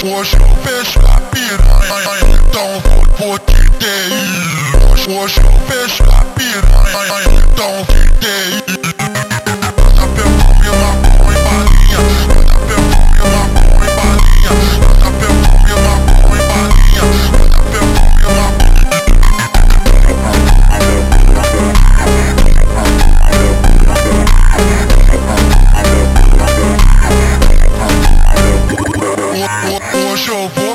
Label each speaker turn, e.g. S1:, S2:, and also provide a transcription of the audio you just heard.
S1: Hoje eu fecho a piranha, então vou te ter. Hoje eu fecho a piranha, então te ter. Manda perfume, maconha e balinha. Manda perfume, maconha e balinha. Manda perfume, maconha e balinha. Manda perfume, maconha. Hoje eu vou